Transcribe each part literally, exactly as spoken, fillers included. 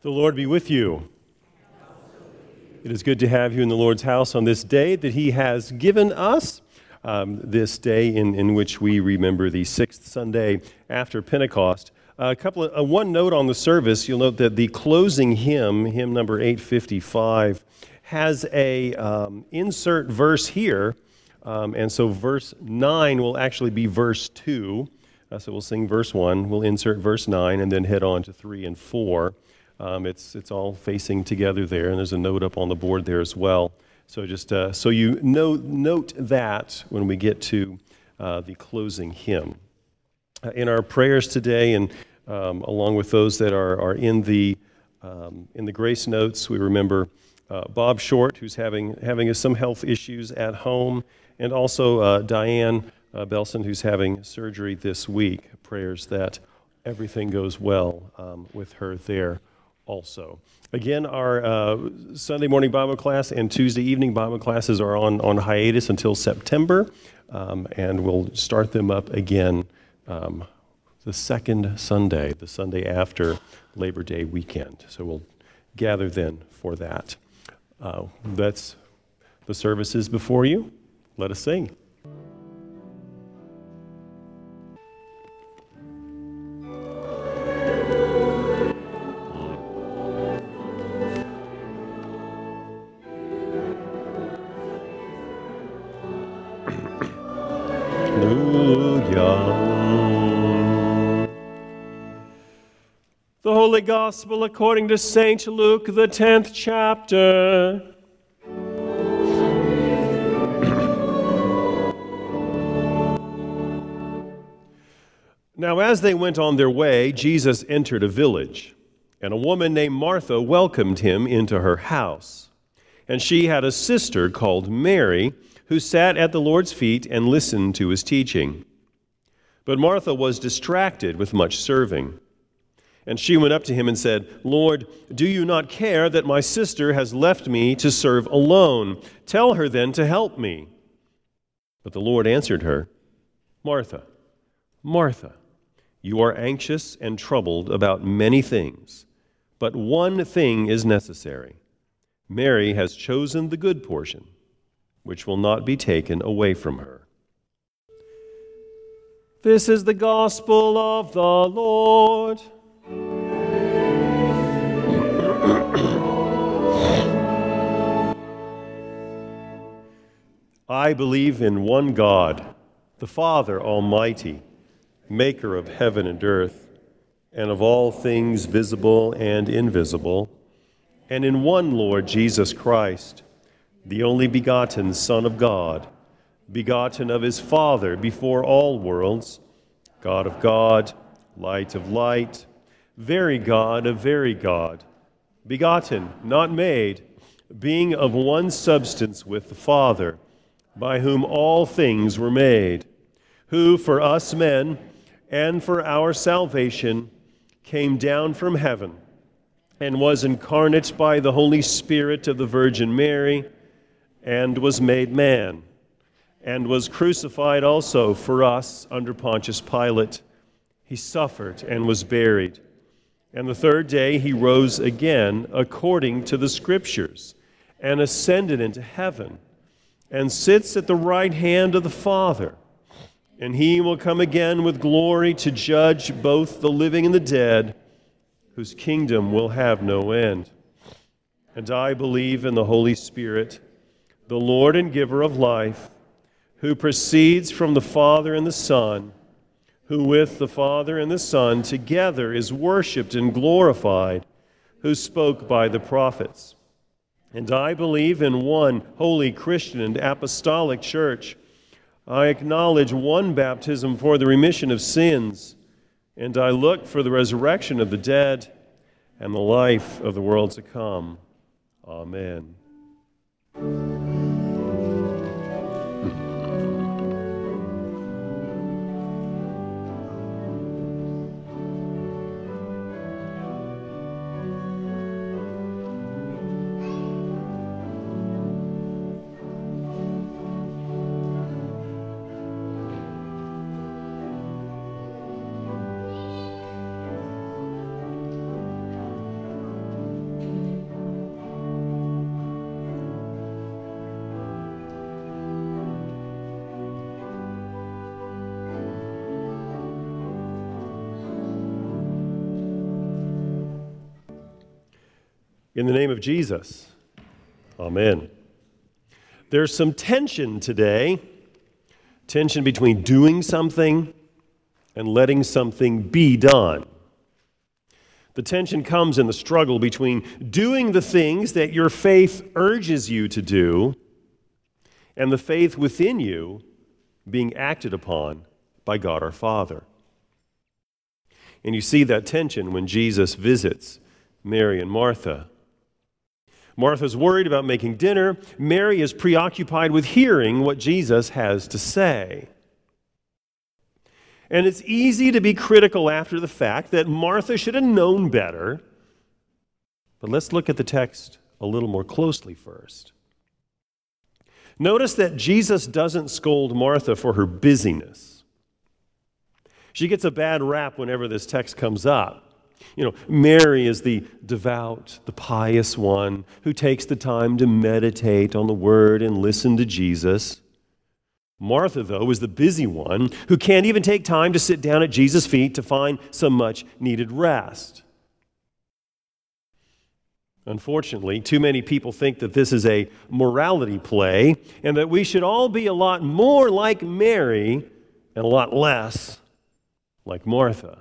The Lord be with you. It is good to have you in the Lord's house on this day that He has given us, um, this day in, in which we remember the sixth Sunday after Pentecost. Uh, a couple of uh, one note on the service. You'll note that the closing hymn, hymn number eight fifty-five, has a um, insert verse here, um, and so verse nine will actually be verse two. Uh, so we'll sing verse one, we'll insert verse nine, and then head on to three and four. Um, it's it's all facing together there, and there's a note up on the board there as well. So just uh, so you know, note that when we get to uh, the closing hymn. Uh, in our prayers today, and um, along with those that are are in the um, in the grace notes, we remember uh, Bob Short, who's having having some health issues at home, and also uh, Diane uh, Belson, who's having surgery this week. Prayers that everything goes well um, with her there. Also, again, our uh, Sunday morning Bible class and Tuesday evening Bible classes are on, on hiatus until September, um, and we'll start them up again um, the second Sunday, the Sunday after Labor Day weekend. So we'll gather then for that. Uh, that's the services before you. Let us sing. The Holy Gospel according to Saint Luke, the tenth chapter. Now as they went on their way, Jesus entered a village, and a woman named Martha welcomed him into her house. And she had a sister called Mary, who sat at the Lord's feet and listened to his teaching. But Martha was distracted with much serving. And she went up to him and said, "Lord, do you not care that my sister has left me to serve alone? Tell her then to help me." But the Lord answered her, "Martha, Martha, you are anxious and troubled about many things, but one thing is necessary. Mary has chosen the good portion, which will not be taken away from her." This is the gospel of the Lord. I believe in one God, the Father Almighty, maker of heaven and earth, and of all things visible and invisible, and in one Lord Jesus Christ, the only begotten Son of God, begotten of his Father before all worlds, God of God, light of light, very God of very God, begotten, not made, being of one substance with the Father, by whom all things were made, who for us men and for our salvation came down from heaven and was incarnate by the Holy Spirit of the Virgin Mary, and was made man, and was crucified also for us under Pontius Pilate. He suffered and was buried. And the third day he rose again according to the Scriptures, and ascended into heaven, and sits at the right hand of the Father. And he will come again with glory to judge both the living and the dead, whose kingdom will have no end. And I believe in the Holy Spirit, the Lord and giver of life, who proceeds from the Father and the Son, who with the Father and the Son together is worshipped and glorified, who spoke by the prophets. And I believe in one holy Christian and apostolic church. I acknowledge one baptism for the remission of sins, and I look for the resurrection of the dead and the life of the world to come. Amen. In the name of Jesus, amen. There's some tension today, tension between doing something and letting something be done. The tension comes in the struggle between doing the things that your faith urges you to do and the faith within you being acted upon by God our Father. And you see that tension when Jesus visits Mary and Martha. Martha's worried about making dinner. Mary is preoccupied with hearing what Jesus has to say. And it's easy to be critical after the fact that Martha should have known better. But let's look at the text a little more closely first. Notice that Jesus doesn't scold Martha for her busyness. She gets a bad rap whenever this text comes up. You know, Mary is the devout, the pious one who takes the time to meditate on the Word and listen to Jesus. Martha, though, is the busy one who can't even take time to sit down at Jesus' feet to find some much-needed rest. Unfortunately, too many people think that this is a morality play and that we should all be a lot more like Mary and a lot less like Martha.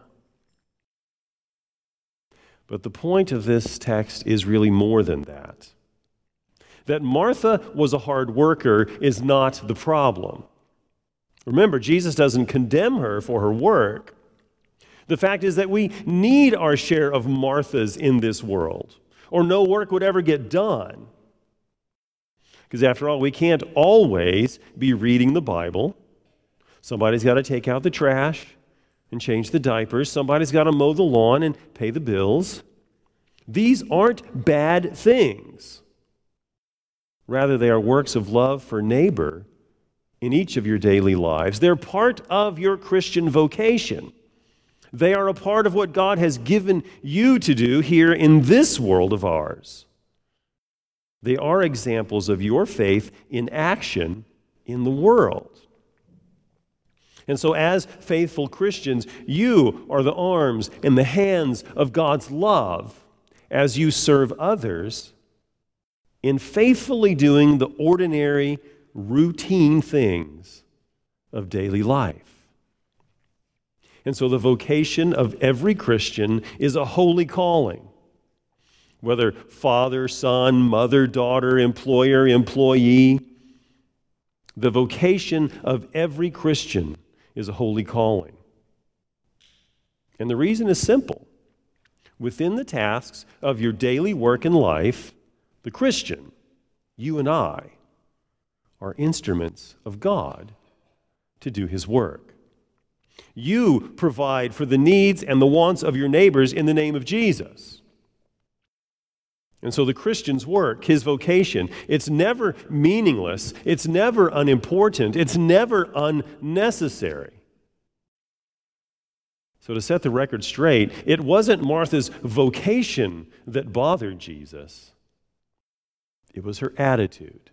But the point of this text is really more than that. That Martha was a hard worker is not the problem. Remember, Jesus doesn't condemn her for her work. The fact is that we need our share of Marthas in this world, or no work would ever get done. Because after all, we can't always be reading the Bible. Somebody's got to take out the trash and change the diapers. Somebody's got to mow the lawn and pay the bills. These aren't bad things. Rather, they are works of love for neighbor in each of your daily lives. They're part of your Christian vocation. They are a part of what God has given you to do here in this world of ours. They are examples of your faith in action in the world. And so as faithful Christians, you are the arms and the hands of God's love as you serve others in faithfully doing the ordinary, routine things of daily life. And so the vocation of every Christian is a holy calling. Whether father, son, mother, daughter, employer, employee, the vocation of every Christian is a holy calling. And the reason is simple. Within the tasks of your daily work and life, the Christian, you and I, are instruments of God to do His work. You provide for the needs and the wants of your neighbors in the name of Jesus. And so the Christian's work, his vocation, it's never meaningless, it's never unimportant, it's never unnecessary. So to set the record straight, it wasn't Martha's vocation that bothered Jesus. It was her attitude.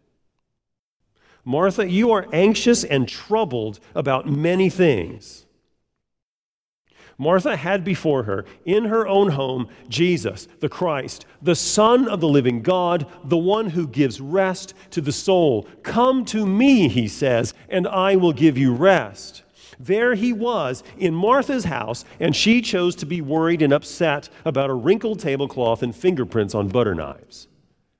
Martha, you are anxious and troubled about many things. Martha had before her, in her own home, Jesus, the Christ, the Son of the living God, the one who gives rest to the soul. Come to me, he says, and I will give you rest. There he was in Martha's house, and she chose to be worried and upset about a wrinkled tablecloth and fingerprints on butter knives.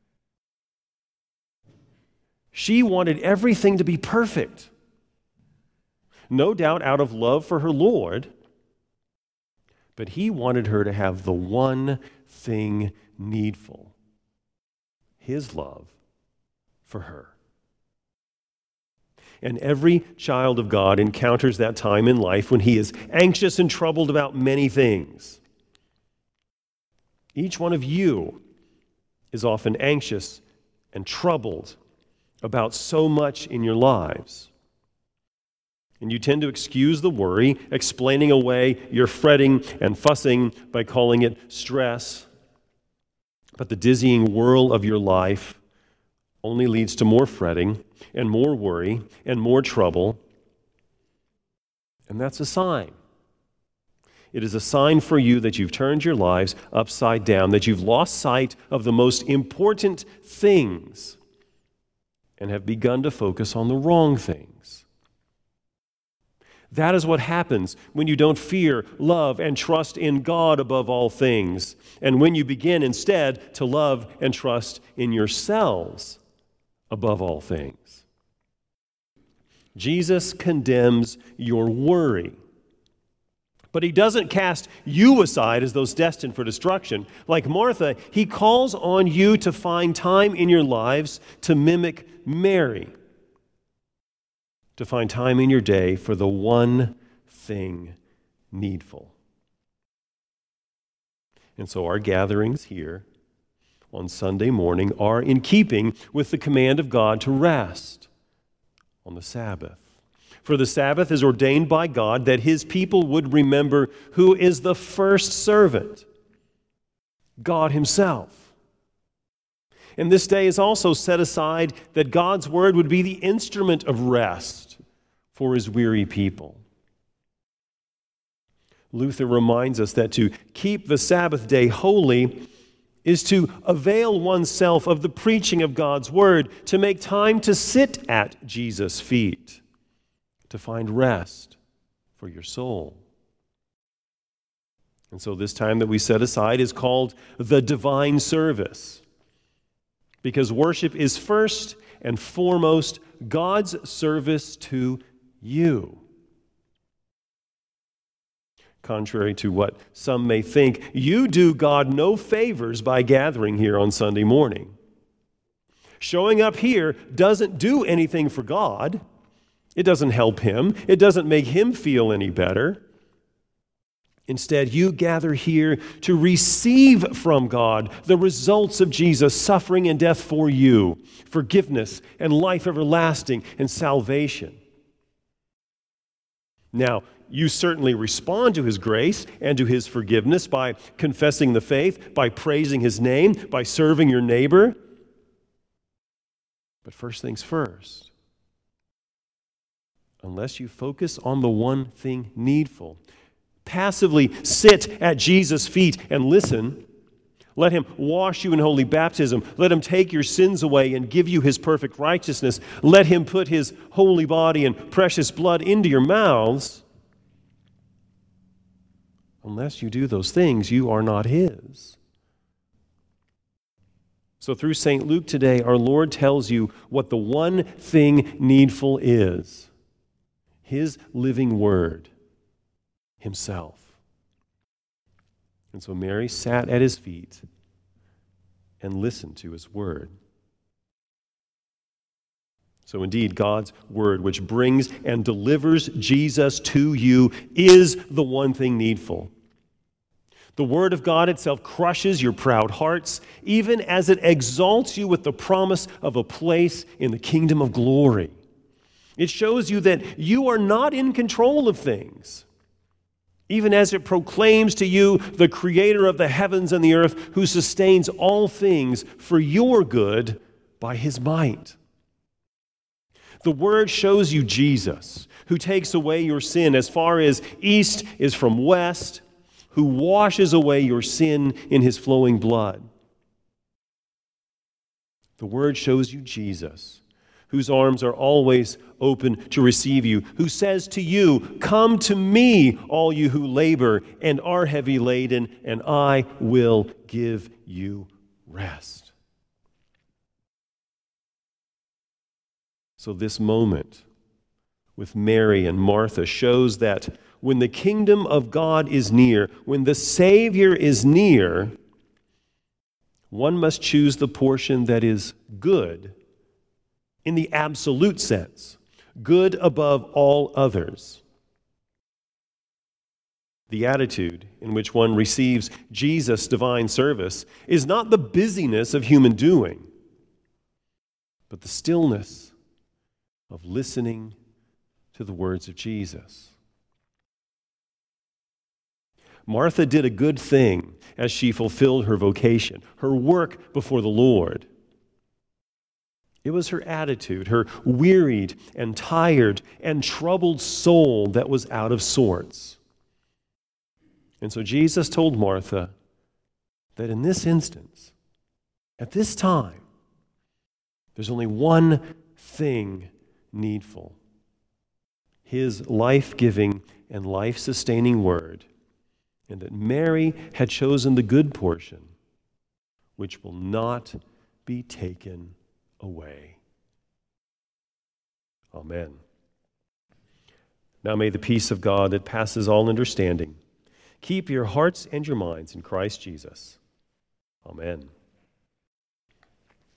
She wanted everything to be perfect. No doubt out of love for her Lord, but he wanted her to have the one thing needful, his love for her. And every child of God encounters that time in life when he is anxious and troubled about many things. Each one of you is often anxious and troubled about so much in your lives. And you tend to excuse the worry, explaining away your fretting and fussing by calling it stress. But the dizzying whirl of your life only leads to more fretting and more worry and more trouble. And that's a sign. It is a sign for you that you've turned your lives upside down, that you've lost sight of the most important things and have begun to focus on the wrong things. That is what happens when you don't fear, love, and trust in God above all things, and when you begin instead to love and trust in yourselves above all things. Jesus condemns your worry, but he doesn't cast you aside as those destined for destruction. Like Martha, he calls on you to find time in your lives to mimic Mary, to find time in your day for the one thing needful. And so our gatherings here on Sunday morning are in keeping with the command of God to rest on the Sabbath. For the Sabbath is ordained by God that his people would remember who is the first servant, God himself. And this day is also set aside that God's word would be the instrument of rest for his weary people. Luther reminds us that to keep the Sabbath day holy is to avail oneself of the preaching of God's word, to make time to sit at Jesus' feet, to find rest for your soul. And so this time that we set aside is called the divine service, because worship is first and foremost God's service to you. Contrary to what some may think, you do God no favors by gathering here on Sunday morning. Showing up here doesn't do anything for God. It doesn't help him. It doesn't make him feel any better. Instead, you gather here to receive from God the results of Jesus' suffering and death for you, forgiveness and life everlasting and salvation. Now, you certainly respond to his grace and to his forgiveness by confessing the faith, by praising his name, by serving your neighbor. But first things first, unless you focus on the one thing needful, passively sit at Jesus' feet and listen, let him wash you in holy baptism, let him take your sins away and give you his perfect righteousness, let him put his holy body and precious blood into your mouths. Unless you do those things, you are not his. So through Saint Luke today, our Lord tells you what the one thing needful is: his living word, himself. And so Mary sat at his feet and listened to his word. So indeed, God's word, which brings and delivers Jesus to you, is the one thing needful. The word of God itself crushes your proud hearts, even as it exalts you with the promise of a place in the kingdom of glory. It shows you that you are not in control of things, even as it proclaims to you the creator of the heavens and the earth, who sustains all things for your good by his might. The word shows you Jesus, who takes away your sin as far as east is from west, who washes away your sin in his flowing blood. The word shows you Jesus, whose arms are always open to receive you, who says to you, "Come to me, all you who labor and are heavy laden, and I will give you rest." So this moment with Mary and Martha shows that when the kingdom of God is near, when the Savior is near, one must choose the portion that is good in the absolute sense, good above all others. The attitude in which one receives Jesus' divine service is not the busyness of human doing, but the stillness of listening to the words of Jesus. Martha did a good thing as she fulfilled her vocation, her work before the Lord. It was her attitude, her wearied and tired and troubled soul that was out of sorts. And so Jesus told Martha that in this instance, at this time, there's only one thing needful: his life-giving and life-sustaining word, and that Mary had chosen the good portion, which will not be taken away. Amen. Now may the peace of God that passes all understanding keep your hearts and your minds in Christ Jesus. Amen.